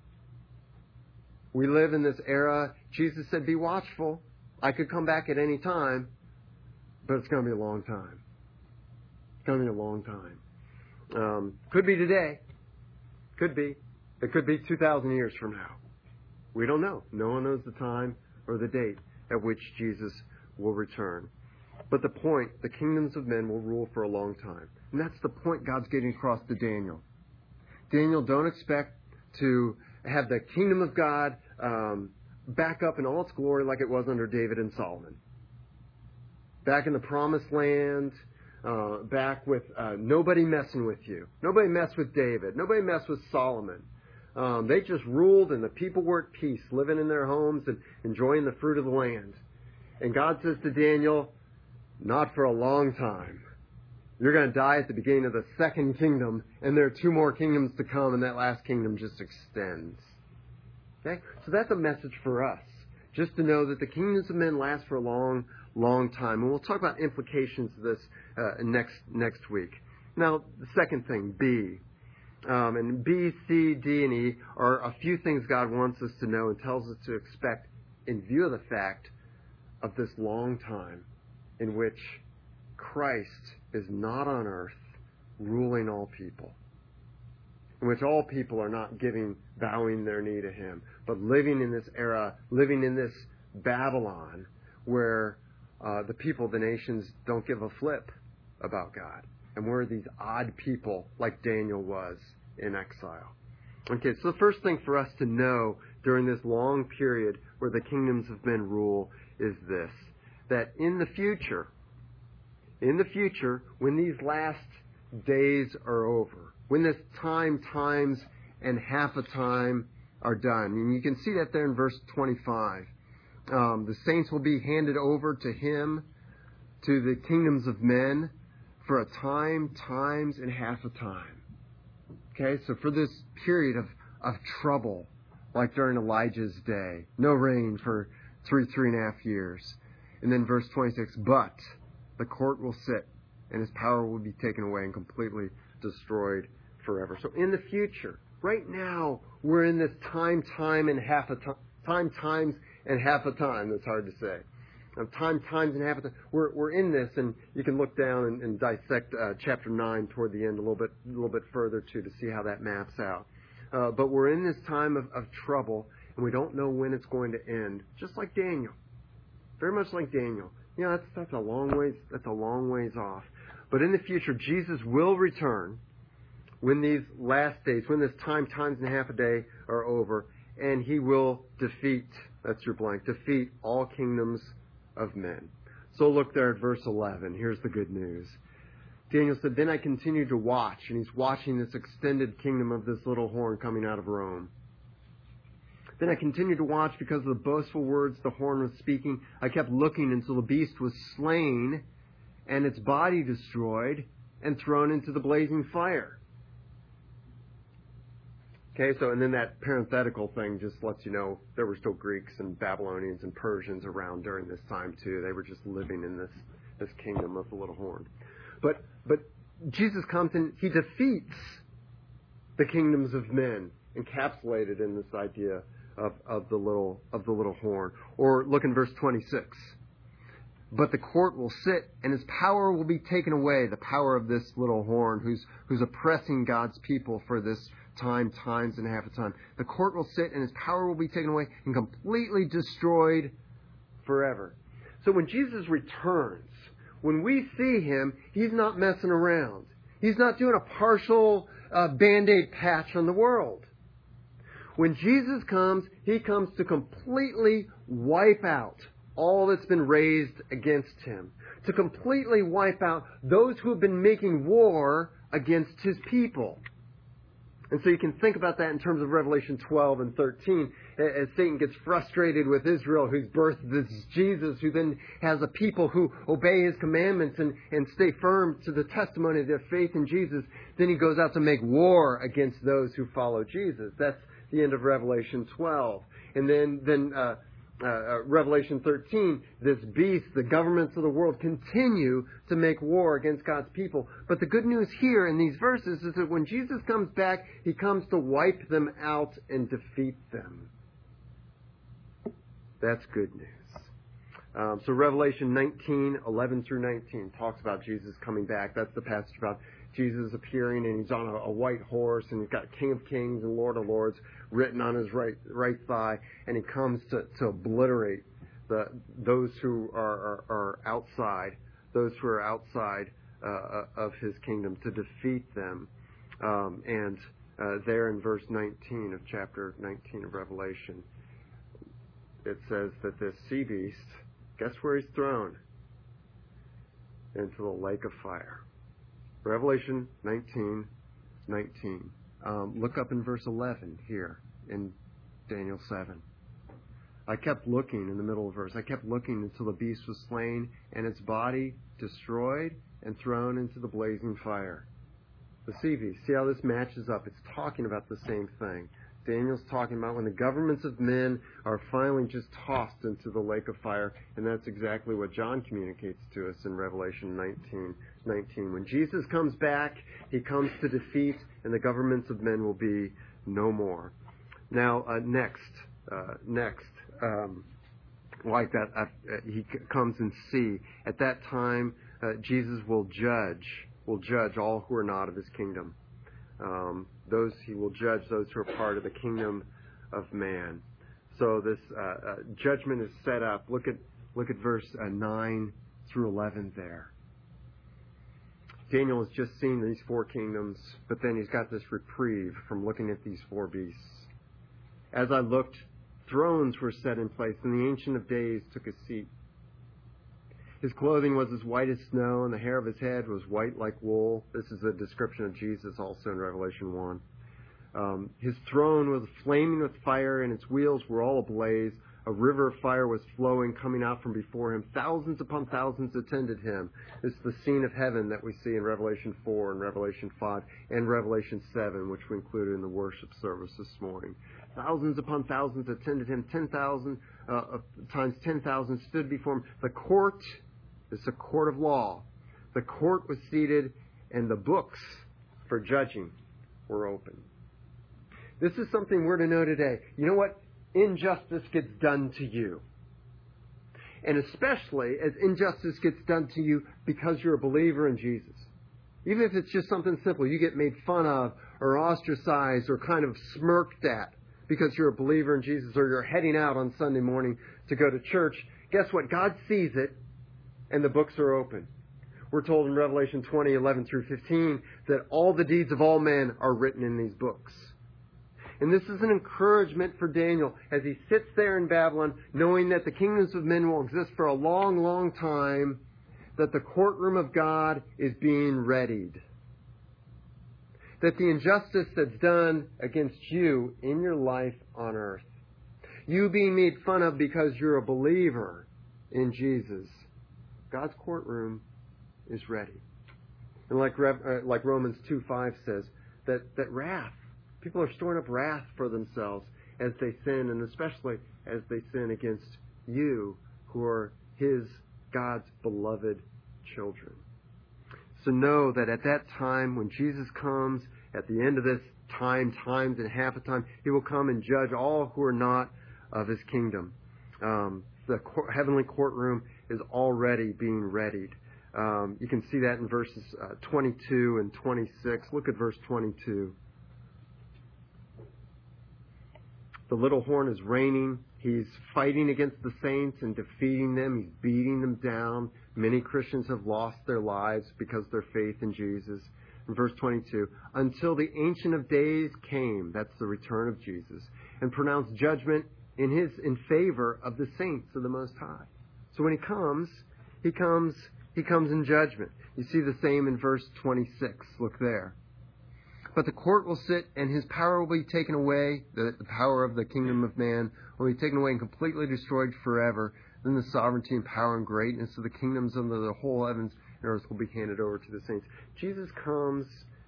We live in this era. Jesus said, be watchful. I could come back at any time, but it's going to be a long time. It's going to be a long time. Could be today. Could be. It could be 2,000 years from now. We don't know. No one knows the time or the date at which Jesus will return. But the point, the kingdoms of men will rule for a long time. And that's the point God's getting across to Daniel. Daniel, don't expect to have the kingdom of God back up in all its glory like it was under David and Solomon. Back in the promised land, back with nobody messing with you. Nobody messed with David. Nobody messed with Solomon. They just ruled and the people were at peace, living in their homes and enjoying the fruit of the land. And God says to Daniel, not for a long time. You're going to die at the beginning of the second kingdom, and there are 2 more kingdoms to come, and that last kingdom just extends. Okay? So that's a message for us, just to know that the kingdoms of men last for a long, long time. And we'll talk about implications of this next week. Now, the second thing, B. And B, C, D, and E are a few things God wants us to know and tells us to expect in view of the fact of this long time in which Christ is not on earth ruling all people, in which all people are not bowing their knee to him, but living in this era, living in this Babylon where the people, the nations, don't give a flip about God. And we're these odd people like Daniel was in exile. Okay, so the first thing for us to know during this long period where the kingdoms of men rule is this, that in the future, when these last days are over, when this times and half a time are done, and you can see that there in verse 25, the saints will be handed over to him, to the kingdoms of men, for a time, times, and half a time. Okay, so for this period of trouble, like during Elijah's day, no rain for 3.5 years. And then verse 26, but the court will sit, and his power will be taken away and completely destroyed forever. So in the future, right now, we're in this times and half a time. That's hard to say. Times and half a time. We're in this, and you can look down and dissect chapter 9 toward the end a little bit further too to see how that maps out. But we're in this time of trouble, and we don't know when it's going to end. Just like Daniel, very much like Daniel. that's a long ways off. But in the future, Jesus will return when these last days, when this times and a half a day are over, and he will defeat all kingdoms of men. So look there at verse 11. Here's the good news. Daniel said, "Then I continued to watch," and he's watching this extended kingdom of this little horn coming out of Rome. "Then I continued to watch because of the boastful words the horn was speaking. I kept looking until the beast was slain and its body destroyed and thrown into the blazing fire." Okay, so and then that parenthetical thing just lets you know there were still Greeks and Babylonians and Persians around during this time too. They were just living in this kingdom of the little horn. But Jesus comes and he defeats the kingdoms of men, encapsulated in this idea of the little horn. Or look in verse 26. "But the court will sit, and his power will be taken away," the power of this little horn who's oppressing God's people for this times and a half a time. "The court will sit, and his power will be taken away and completely destroyed forever." So when Jesus returns, when we see him, he's not messing around. He's not doing a partial Band-Aid patch on the world. When Jesus comes, he comes to completely wipe out all that's been raised against him, to completely wipe out those who have been making war against his people. And so you can think about that in terms of Revelation 12 and 13, as Satan gets frustrated with Israel, who's birthed this Jesus, who then has a people who obey his commandments and stay firm to the testimony of their faith in Jesus. Then he goes out to make war against those who follow Jesus. That's the end of Revelation 12. And then Revelation 13, this beast, the governments of the world continue to make war against God's people. But the good news here in these verses is that when Jesus comes back, he comes to wipe them out and defeat them. That's good news. So Revelation 19, 11 through 19 talks about Jesus coming back. That's the passage about Jesus appearing, and he's on a white horse, and he's got King of Kings and Lord of Lords written on his right thigh, and he comes to obliterate those who are outside, of his kingdom, to defeat them. There in verse 19 of chapter 19 of Revelation, it says that this sea beast, guess where he's thrown? Into the lake of fire. Revelation 19:19. Look up in verse 11 here in Daniel 7. "I kept looking," in the middle of the verse, "I kept looking until the beast was slain and its body destroyed and thrown into the blazing fire." The sea beast. See how this matches up? It's talking about the same thing. Daniel's talking about when the governments of men are finally just tossed into the lake of fire, and that's exactly what John communicates to us in Revelation 19:19. When Jesus comes back, he comes to defeat, and the governments of men will be no more. Now, next, like that, he comes and see. At that time, Jesus will judge all who are not of his kingdom. He will judge those who are part of the kingdom of man. So this judgment is set up. Look at verse 9 through 11 there. Daniel has just seen these four kingdoms, but then he's got this reprieve from looking at these four beasts. "As I looked, thrones were set in place, and the Ancient of Days took a seat. His clothing was as white as snow, and the hair of his head was white like wool." This is a description of Jesus also in Revelation 1. "His throne was flaming with fire, and its wheels were all ablaze. A river of fire was flowing, coming out from before him. Thousands upon thousands attended him." This is the scene of heaven that we see in Revelation 4 and Revelation 5 and Revelation 7, which we included in the worship service this morning. Thousands upon thousands attended him. 10,000 times 10,000 stood before him. The court is a court of law. The court was seated, and the books for judging were open. This is something we're to know today. You know what? Injustice gets done to you. And especially as injustice gets done to you because you're a believer in Jesus. Even if it's just something simple, you get made fun of or ostracized or kind of smirked at because you're a believer in Jesus, or you're heading out on Sunday morning to go to church. Guess what? God sees it, and the books are open. We're told in Revelation 20:11 through 15 that all the deeds of all men are written in these books. And this is an encouragement for Daniel as he sits there in Babylon, knowing that the kingdoms of men will exist for a long, long time, that the courtroom of God is being readied. That the injustice that's done against you in your life on earth, you being made fun of because you're a believer in Jesus, God's courtroom is ready. And like Romans 2:5 says, that wrath, people are storing up wrath for themselves as they sin, and especially as they sin against you who are God's beloved children. So know that at that time, when Jesus comes, at the end of this times and half a time, He will come and judge all who are not of His kingdom. The heavenly courtroom is already being readied. You can see that in verses 22 and 26. Look at verse 22. The little horn is reigning. He's fighting against the saints and defeating them. He's beating them down. Many Christians have lost their lives because of their faith in Jesus. In verse 22, until the Ancient of Days came, that's the return of Jesus, and pronounced judgment in favor of the saints of the Most High. So when He comes in judgment. You see the same in verse 26. Look there. But the court will sit, and His power will be taken away. The power of the kingdom of man will be taken away and completely destroyed forever. Then the sovereignty and power and greatness of the kingdoms of the whole heavens and earth will be handed over to the saints. Jesus comes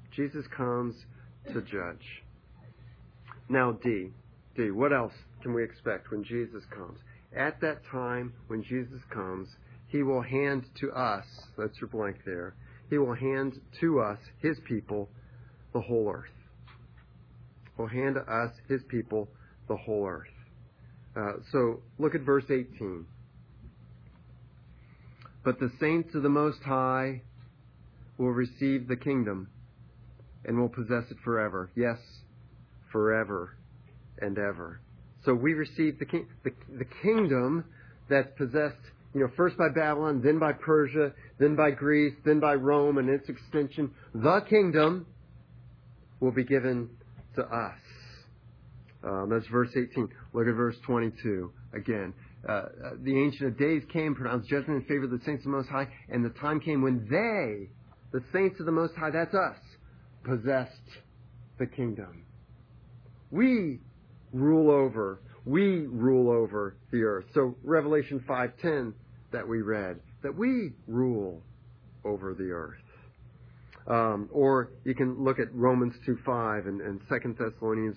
to judge. Now D, what else can we expect when Jesus comes? At that time, when Jesus comes, He will hand to us, that's your blank there, He will hand to us, His people, the whole earth. He'll hand to us, His people, the whole earth. So look at verse 18. But the saints of the Most High will receive the kingdom and will possess it forever. Yes, forever and ever. So we receive the kingdom that's possessed, first by Babylon, then by Persia, then by Greece, then by Rome and its extension. The kingdom will be given to us. That's verse 18. Look at verse 22 again. The Ancient of Days came, pronounced judgment in favor of the saints of the Most High, and the time came when they, the saints of the Most High, that's us, possessed the kingdom. We rule over the earth. So Revelation 5:10 that we read, that we rule over the earth. Or you can look at Romans 2:5 and 2 Thessalonians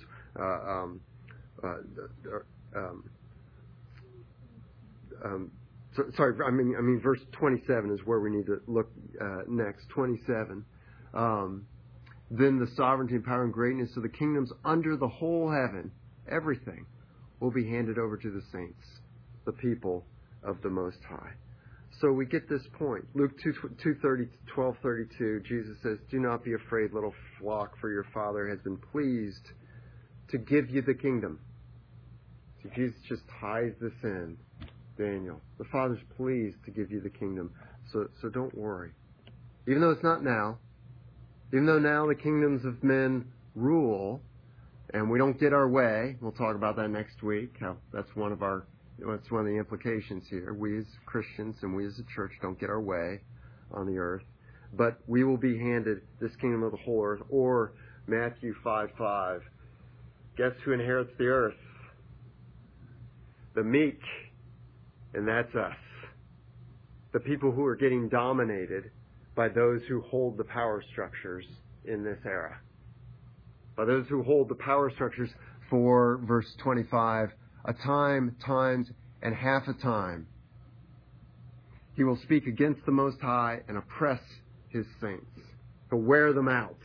verse 27 is where we need to look next. 27. Then the sovereignty and power and greatness of the kingdoms under the whole heaven, everything, will be handed over to the saints, the people of the Most High. So we get this point. Luke 12:32, Jesus says, do not be afraid, little flock, for your Father has been pleased to give you the kingdom. So Jesus just ties this in, Daniel. The Father's pleased to give you the kingdom. So don't worry. Even though it's not now, even though now the kingdoms of men rule, and we don't get our way, we'll talk about that next week, how that's one of the implications here. We as Christians and we as a church don't get our way on the earth, but we will be handed this kingdom of the whole earth. Or Matthew 5:5. Guess who inherits the earth? The meek, and that's us. The people who are getting dominated by those who hold the power structures in this era. By those who hold the power structures for, verse 25, a time, times, and half a time. He will speak against the Most High and oppress His saints. He'll wear them out.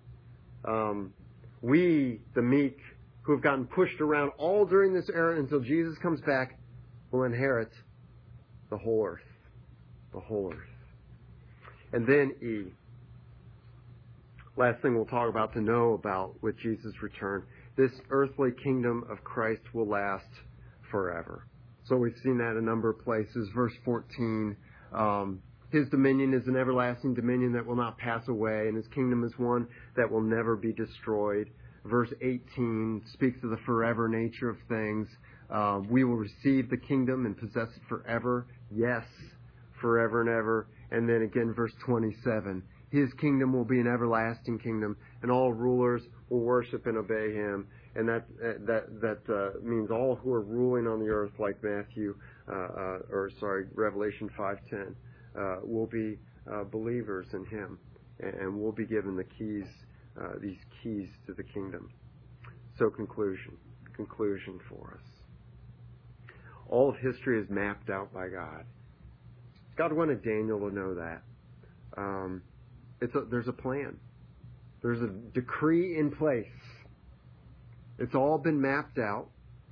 We, the meek, who have gotten pushed around all during this era until Jesus comes back, will inherit the whole earth. The whole earth. And then E. Last thing we'll talk about to know about with Jesus' return. This earthly kingdom of Christ will last forever. So we've seen that a number of places. Verse 14 His dominion is an everlasting dominion that will not pass away, and his kingdom is one that will never be destroyed. Verse 18 speaks of the forever nature of things. We will receive the kingdom and possess it forever. Yes, forever and ever. And then again, verse 27. His kingdom will be an everlasting kingdom, and all rulers will worship and obey him. And that means all who are ruling on the earth, like Revelation 5:10, will be believers in him, and will be given the keys, these keys to the kingdom. So conclusion for us. All of history is mapped out by God. God wanted Daniel to know that. There's a plan. There's a decree in place. It's all been mapped out.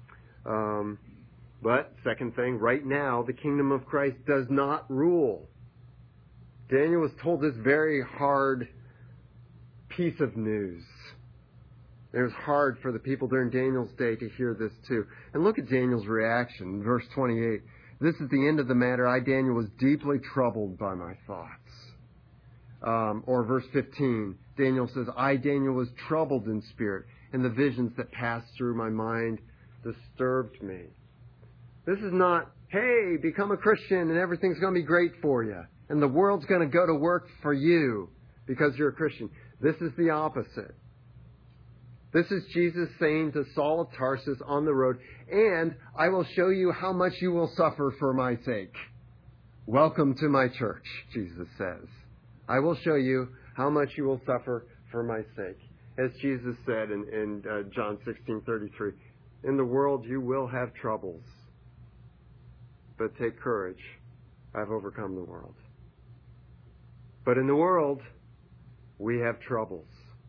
But, second thing, right now, the kingdom of Christ does not rule. Daniel was told this very hard piece of news. It was hard for the people during Daniel's day to hear this too. And look at Daniel's reaction. Verse 28. This is the end of the matter. I, Daniel, was deeply troubled by my thoughts. Or verse 15. Daniel says, I, Daniel, was troubled in spirit, and the visions that passed through my mind disturbed me. This is not, hey, become a Christian and everything's going to be great for you, and the world's going to go to work for you because you're a Christian. This is the opposite. This is Jesus saying to Saul of Tarsus on the road, and I will show you how much you will suffer for my sake. Welcome to my church, Jesus says. I will show you how much you will suffer for my sake. As Jesus said in John 16:33, in the world you will have troubles, but take courage. I've overcome the world. But in the world, we have troubles.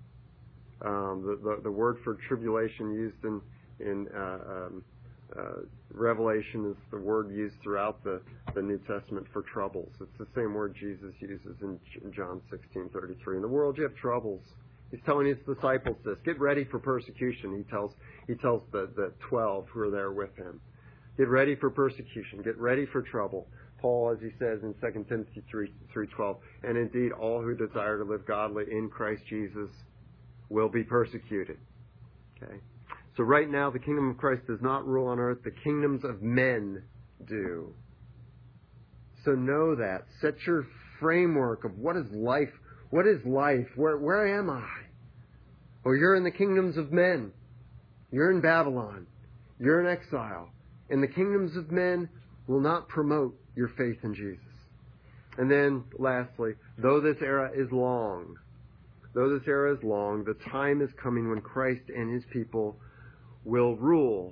The word for tribulation used in Revelation is the word used throughout the New Testament for troubles. It's the same word Jesus uses in John 16:33. In the world, you have troubles. He's telling his disciples this. Get ready for persecution. He tells the 12 who are there with him. Get ready for persecution. Get ready for trouble. Paul, as he says in 2 Timothy 3:12, and indeed all who desire to live godly in Christ Jesus will be persecuted. Okay? So right now, the kingdom of Christ does not rule on earth. The kingdoms of men do. So know that. Set your framework of what is life. What is life? Where am I? Well, you're in the kingdoms of men. You're in Babylon. You're in exile. And the kingdoms of men will not promote your faith in Jesus. And then, lastly, though this era is long, the time is coming when Christ and his people will rule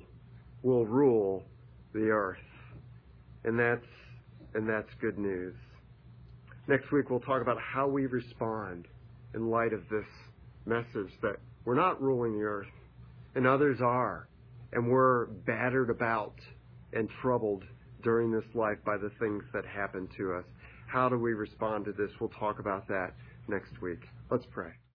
the earth. And that's good news. Next week we'll talk about how we respond in light of this message that we're not ruling the earth and others are, and we're battered about and troubled during this life by the things that happen to us. How do we respond to this? We'll talk about that next week. Let's pray.